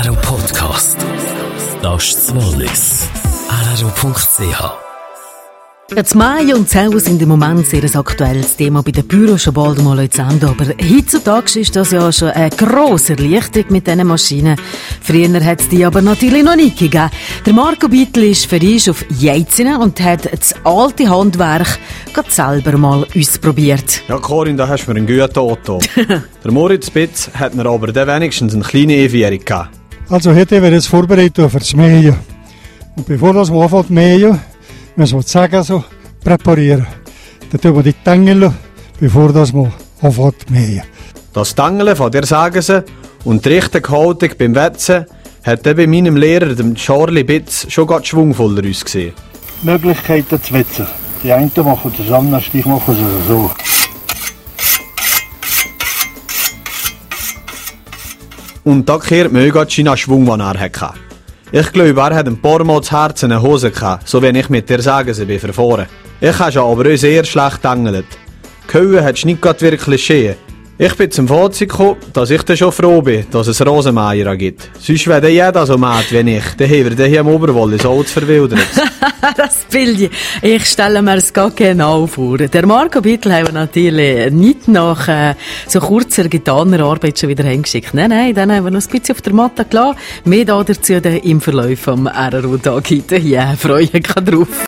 RRO Podcast. Das ist das Wallis. RRO.ch. Das Mai und Zell sind im Moment sehr ein aktuelles Thema bei den Büros, schon bald mal zu Ende. Aber heutzutage ist das ja schon eine grosse Erleichterung mit diesen Maschinen. Früher hat es die aber natürlich noch nicht gegeben. Der Marco Bittel ist für uns auf Jeitzinen und hat das alte Handwerk gerade selber mal ausprobiert. Ja, Corinne, da hast du mir einen guten Auto. Der Moritz Bitz hat mir aber dann wenigstens eine kleine E-Währung gegeben. Also heute werden wir jetzt vorbereitet für das Mähen. Und bevor das anfängt zu mähen, müssen wir die Säge so präparieren. Dann tun wir die Tangeln, bevor das mal anfängt zu mähen. Das Tangeln von der Säge und die richtige Haltung beim Wetzen hat bei meinem Lehrer, dem Charlie Bitz, schon ganz schwungvoller ausgesehen. Möglichkeiten zu wetzen. Die einen machen das anders, die machen es so. Und da kehrt mir ganz schön Schwung, den er hatte. Ich glaube, er hat ein paar Mal das Herz in den Hosen gehabt, so wenn ich mit der Säge bin verfahren. Ich habe schon aber auch sehr schlecht tangelt. Gehauen hat es nicht gerade wirklich schön. Ich bin zum Fazit gekommen, dass ich dann schon froh bin, dass es Rosenmeier gibt. Sonst wäre jeder so mäht wie ich. Dann haben wir hier im Oberwallis alles verwildert. Das Bild, ich stelle mir es ganz genau vor. Der Marco Bittel haben wir natürlich nicht nach so kurzer getaner Arbeit schon wieder hingeschickt. Nein, dann haben wir noch ein bisschen auf der Matte gelassen. Mehr dazu im Verlauf vom RRO-Tag heute. Ja, freue mich drauf.